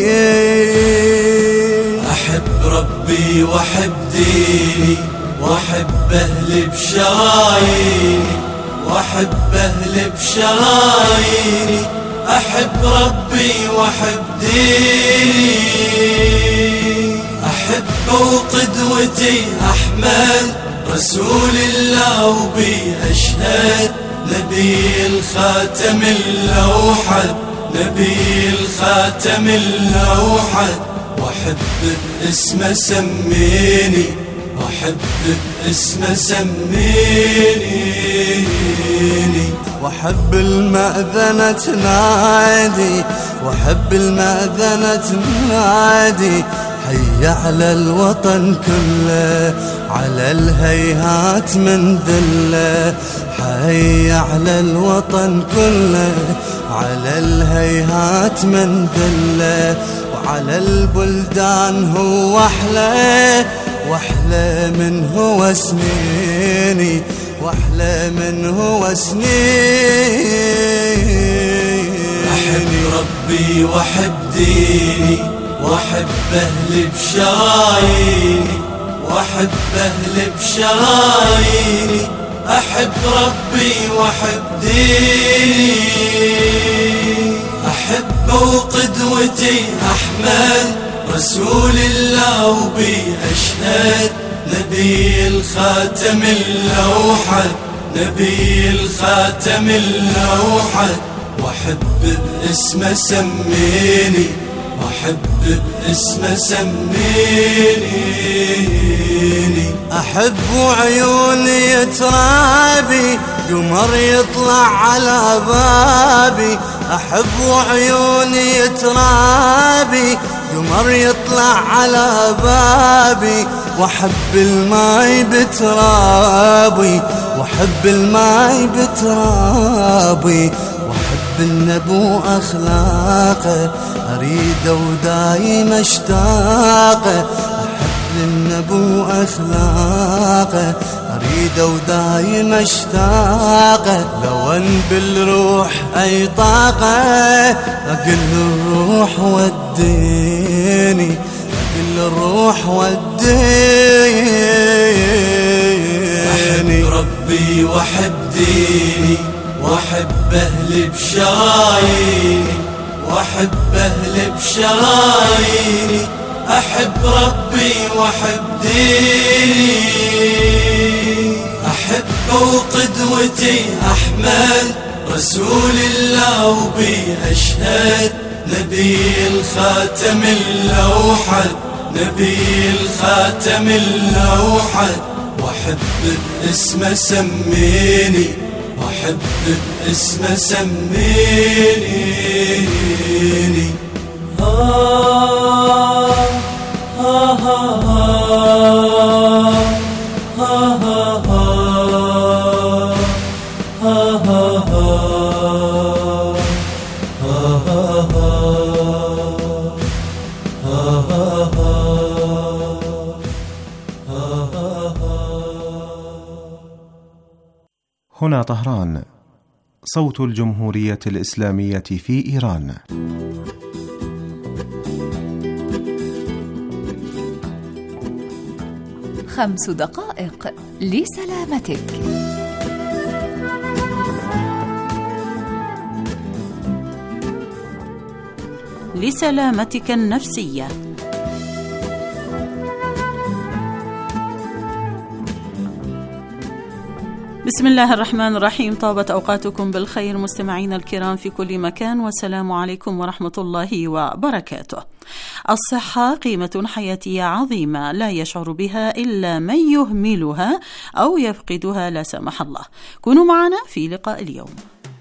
أحب ربي وأحب ديني وأحب أهلي بشراييني وأحب أهلي بشراييني أحب ربي وأحب ديني أحب وقدوتي أحمد رسول الله وبي أشهد نبي الخاتم الأوحد نبي الخاتم الأوحد وأحب باسمه سميني وأحب باسمه سميني وأحب المأذنة تنادي وأحب المأذنة تنادي حي على الوطن كله على الهيهات من ذله حي على الوطن كله على الهيهات من ذله وعلى البلدان هو أحلى وأحلى من هو سنيني وأحلى من هو سنيني أحب ربي وأحب ديني وأحب أهلي بشراييني وأحب أهلي بشراييني أحب ربي وأحب ديني أحب وقدوتي أحمد رسول الله وبي أشهد نبي الخاتم الأوحد نبي الخاتم الأوحد وأحب باسمه سميني وأحب باسمه سميني. أحب عيوني ترابي قمر يطلع على بابي. أحب عيوني ترابي قمر يطلع على بابي. وأحب الماي بترابي وأحب الماي بترابي. وأحب النبو أخلاقه أريده ودايم أشتاقه. أحب النبو أخلاقه أريده ودايم أشتاقه. لو أن بالروح أي طاقة أقل الروح وديني أقل الروح وديني. أحب ربي وأحب ديني وأحب أهلي بشراييني وأحب أهلي بشراييني. أحب ربي وأحب ديني. أحب وقدوتي أحمد رسول الله وبي أشهد. نبي الخاتم الأوحد نبي الخاتم الأوحد. وأحب باسمه سميني وأحب باسمه سميني. آه آه آه هنا طهران، صوت الجمهورية الإسلامية في إيران. خمس دقائق لسلامتك. لسلامتك النفسية. بسم الله الرحمن الرحيم. طابت أوقاتكم بالخير مستمعين الكرام في كل مكان، والسلام عليكم ورحمة الله وبركاته. الصحة قيمة حياتية عظيمة لا يشعر بها إلا من يهملها أو يفقدها لا سمح الله. كونوا معنا في لقاء اليوم.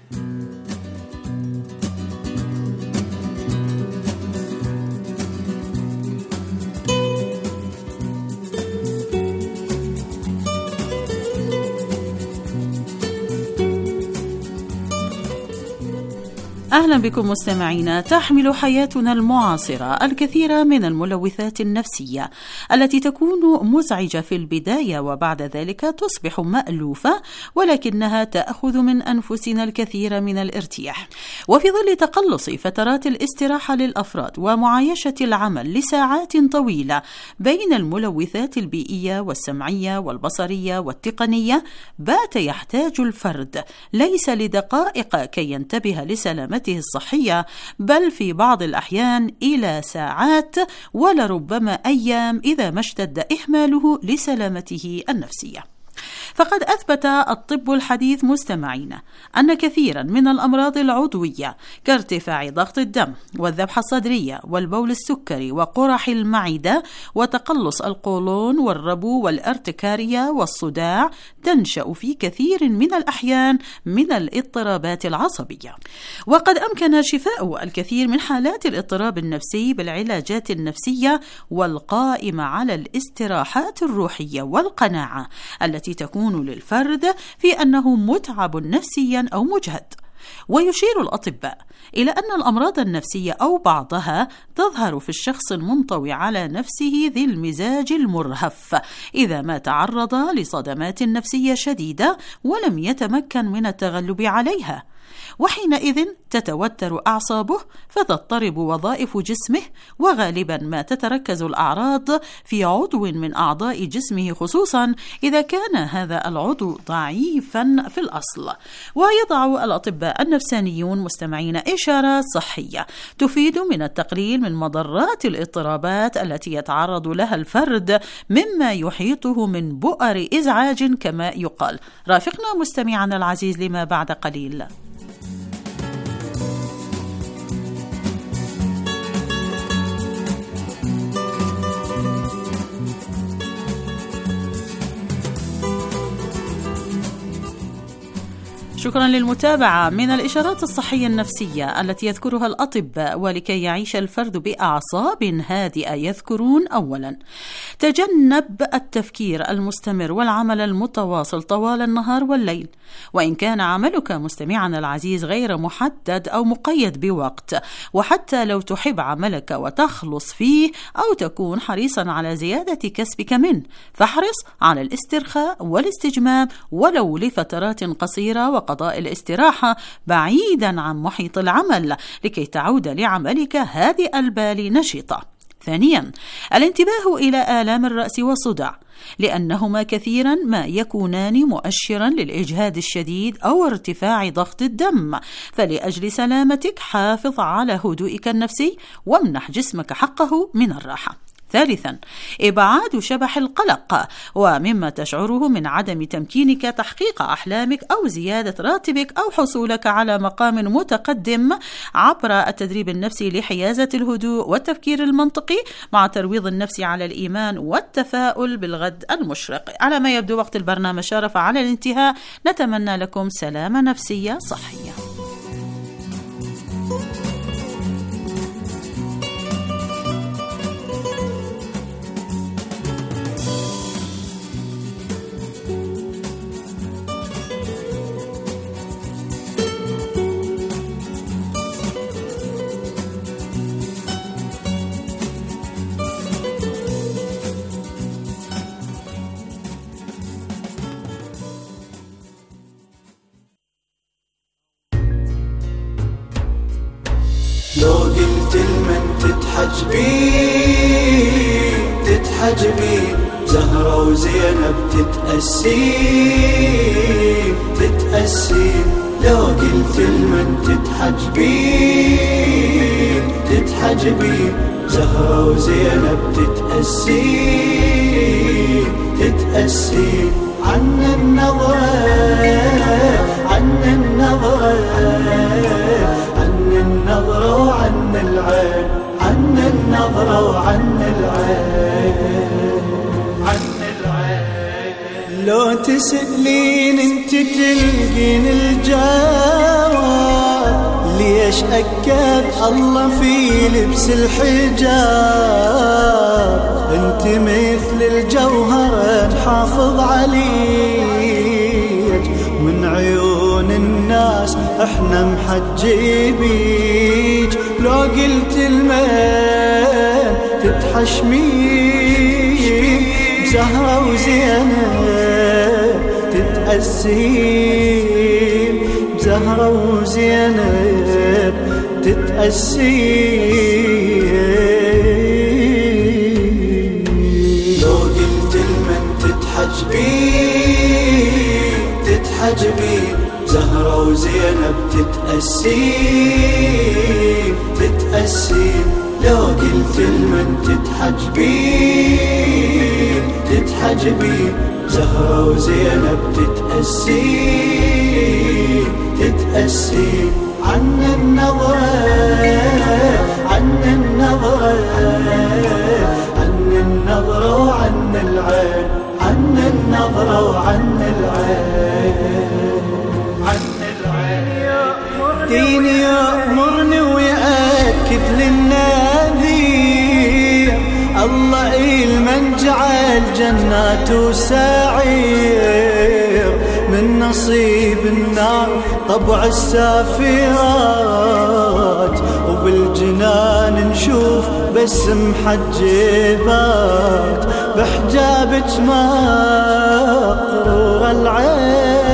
أهلا بكم مستمعينا. تحمل حياتنا المعاصرة الكثير من الملوثات النفسية التي تكون مزعجة في البداية وبعد ذلك تصبح مألوفة، ولكنها تأخذ من أنفسنا الكثير من الارتياح. وفي ظل تقلص فترات الاستراحة للأفراد ومعايشة العمل لساعات طويلة بين الملوثات البيئية والسمعية والبصرية والتقنية، بات يحتاج الفرد ليس لدقائق كي ينتبه لسلامته الصحية، بل في بعض الأحيان إلى ساعات ولربما أيام إذا ما اشتد إهماله لسلامته النفسية. فقد أثبت الطب الحديث مستمعين أن كثيرا من الأمراض العضوية كارتفاع ضغط الدم والذبحة الصدرية والبول السكري وقرح المعدة وتقلص القولون والربو والارتكارية والصداع تنشأ في كثير من الأحيان من الاضطرابات العصبية. وقد أمكن شفاء الكثير من حالات الاضطراب النفسي بالعلاجات النفسية والقائمة على الاستراحات الروحية والقناعة التي تكون للفرد في أنه متعب نفسيا أو مجهد. ويشير الأطباء إلى أن الأمراض النفسية أو بعضها تظهر في الشخص المنطوي على نفسه ذي المزاج المرهف إذا ما تعرض لصدمات نفسية شديدة ولم يتمكن من التغلب عليها، وحينئذ تتوتر أعصابه فتضطرب وظائف جسمه، وغالبا ما تتركز الأعراض في عضو من أعضاء جسمه، خصوصا إذا كان هذا العضو ضعيفا في الأصل. ويضع الأطباء النفسانيون مستمعين إشارات صحية تفيد من التقليل من مضرات الاضطرابات التي يتعرض لها الفرد مما يحيطه من بؤر إزعاج كما يقال. رافقنا مستمعنا العزيز لما بعد قليل. شكرا للمتابعة. من الإشارات الصحية النفسية التي يذكرها الأطباء ولكي يعيش الفرد بأعصاب هادئة يذكرون: أولا، تجنب التفكير المستمر والعمل المتواصل طوال النهار والليل، وإن كان عملك مستمعنا العزيز غير محدد أو مقيد بوقت، وحتى لو تحب عملك وتخلص فيه أو تكون حريصا على زيادة كسبك منه، فاحرص على الاسترخاء والاستجمام ولو لفترات قصيرة، وقضاء الاستراحة بعيدا عن محيط العمل لكي تعود لعملك هادئ البال نشيطة. ثانيا، الانتباه إلى آلام الرأس والصداع، لأنهما كثيرا ما يكونان مؤشرا للإجهاد الشديد أو ارتفاع ضغط الدم، فلأجل سلامتك حافظ على هدوئك النفسي وامنح جسمك حقه من الراحة. ثالثا، إبعاد شبح القلق ومما تشعره من عدم تمكينك تحقيق أحلامك أو زيادة راتبك أو حصولك على مقام متقدم عبر التدريب النفسي لحيازة الهدوء والتفكير المنطقي مع ترويض النفس على الإيمان والتفاؤل بالغد المشرق. على ما يبدو وقت البرنامج شارف على الانتهاء، نتمنى لكم سلامة نفسية صحية. لو قلت لمن تتحجبين تتحجبين زهرة وزينب تتأسين تتأسين. لو قلت لمن تتحجبين تتحجبين زهرة وزينب تتأسين تتأسين. عن النظرة عن النظرة عن النظرة وعن العين عن النظرة وعن العين عن العين. لو تسألين انت تلقين الجواب ليش أكد الله في لبس الحجاب. انت مثل الجوهر نحافظ عليك من عيون الناس احنا محجبيك. لو قلت المين تتحشمين بزهرة وزينب تتأسين بزهرة وزينب تتأسين. لو قلت المن تتحجبين تتحجبين زهرة وزينب تتأسين تتأسين. لو قلت المن تتحجبين تتحجبين زهرة وزينب تتأسين تتأسين. عن النظرة عن النظرة عن النظرة وعن العين عن النظرة وعن العين عن العين. ديني يأمرني ويأكد للنذير الله المن جعل جناته سعير من نصيب النار طبع السافرات وبالجنان نشوف بس محجبات بحجابك مقرور العين